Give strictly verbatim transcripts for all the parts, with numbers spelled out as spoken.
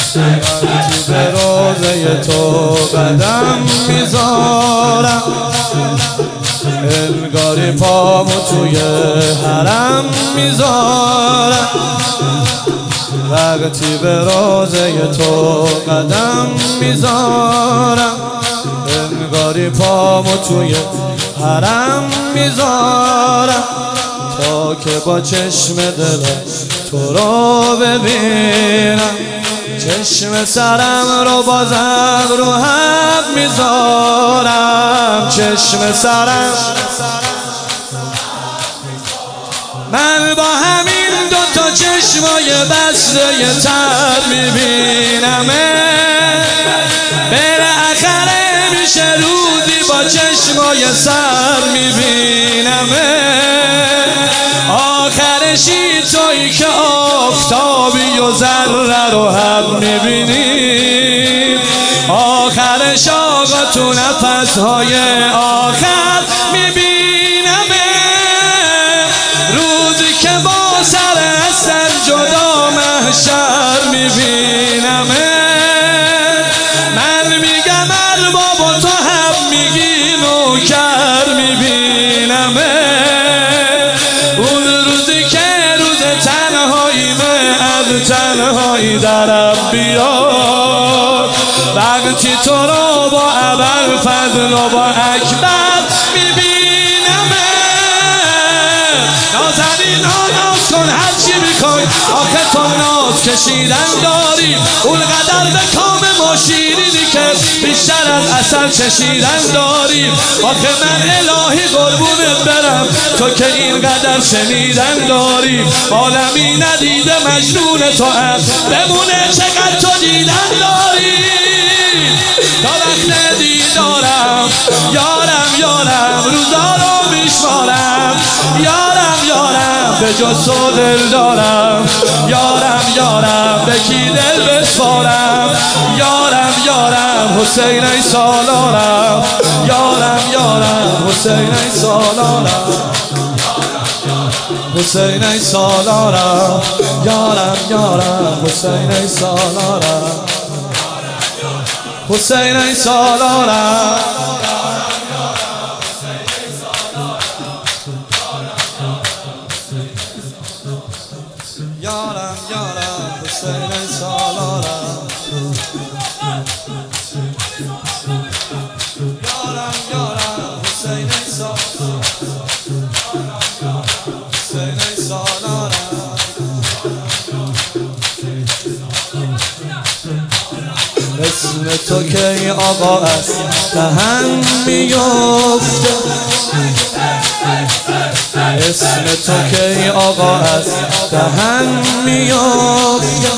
وقتی به روضه تو قدم میذارم انگاری پامو توی حرم میذارم وقتی به روضه تو قدم میذارم انگاری پامو توی حرم میذارم تا که با چشم دلم تو رو ببینم چشم سرم رو بازم رو هم میذارم چشم سرم من با همین دوتا چشمای بسته تر میبینم بالاخره میشه روزی با چشمای سر میبینم آخرشی تویی که آفتابی و ذره رو هم میبینی آخرش آقا تو نفسهای آخر میبینم روزی که با سر هستن جدا محشر میبینم من میگم ارباب و تو هم میگی نوکر میبینم اون روزی که روز تنهاییمه از تنهایی درم بیاد وقتی تو رو با ابوالفضل و با اکبر میبینم نازنین ها ناز کن هرچی میخوای آخه تو ناز کشیدن داری اونقدر به کام ما شیرینی که بیشتر از عسل چشیدن داری آخه من الهی قربونت برم تو که اینقدر شنیدن داری عالمی ندیده مجنون تو هم بمونه چقدر تو دیدن داری تا وقت دیدارم یارم یارم روزا رو میشمارم یارم یارم به جز تو دل دارم یارم یارم به کی دل بسپارم یارم یارم حسین ای سالارم یارم یارم حسین ای سالارم حسین ای سالارم یارم یارم حسین ای سالارم حسین ای سالارم یارم یارم حسین ای سالارم یارم یارم حسین ای سالارم حسین ای سالارم اسم تو که ای آقا از دهن میفته اسم تو که ای آقا از دهن میفته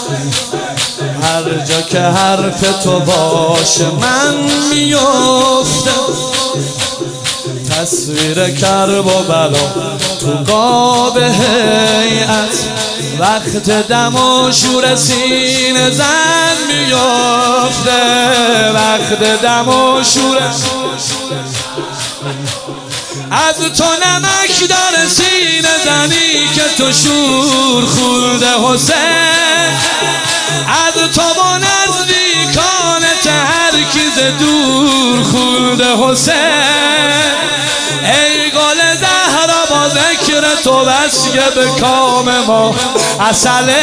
هر جا که حرف تو باشه من میفته تصویر کرب و بلا تو قاب هیئت وقت دم و شور سینه زن میفته وقت دم و شور از تو نمک در سینه زنی که تو شور خورده حسین از تو با نزدیکانت هر کی ز دور خورده حسین ای گل زهرا با ذکر تو بس که به کام ما عسله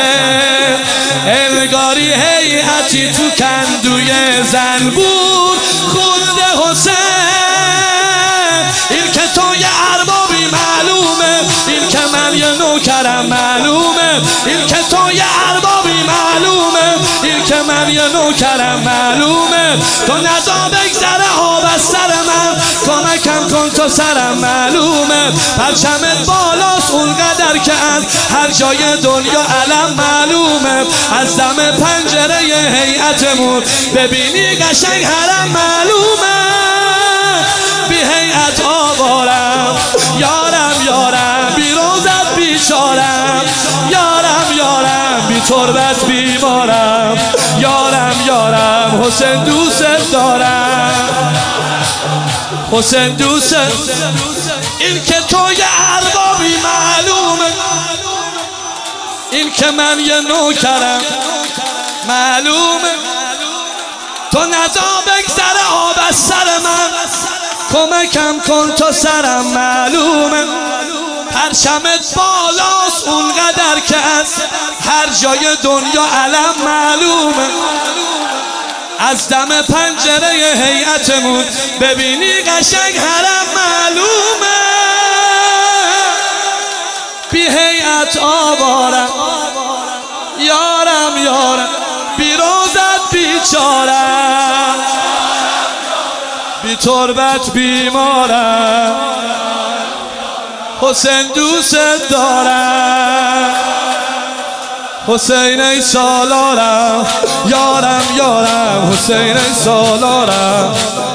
انگاری هیئتی تو کندوی زنبور خورده حسین این که تو یه اربابی معلومه این که من یه نوکرم معلومه این که تو یه اربابی معلومه این که من یه نوکرم معلومه تو نزا بگذره آب از سر من کمکم کن تو سرم معلومه پرچمت بالاست اونقدر که از هر جای دنیا علم معلومه از دم پنجره هیئتمون ببینی قشنگ حرم معلومه بی هیئت آوارم یارم یارم بی روزت بیچارم یارم یارم بی تربت بیمارم یارم یارم حسین دوست دارم حسین دوست این که تو یه اربابی معلومه این که من یه نوکرم معلومه تو نزا بگذره آب از سر من، کمکم کن تا سرم معلومه پرچمت بالاست اونقدر که از هر جای دنیا علم معلومه. از دم پنجره هیئتمون ببینی قشنگ حرم معلومه. بی هیئت آوارم یارم یارم، بی روزت بیچارم، بی تربت بیمارم، حسین دوست دارم، حسین ای سالارم، یارم یارم، حسین ای سالارم.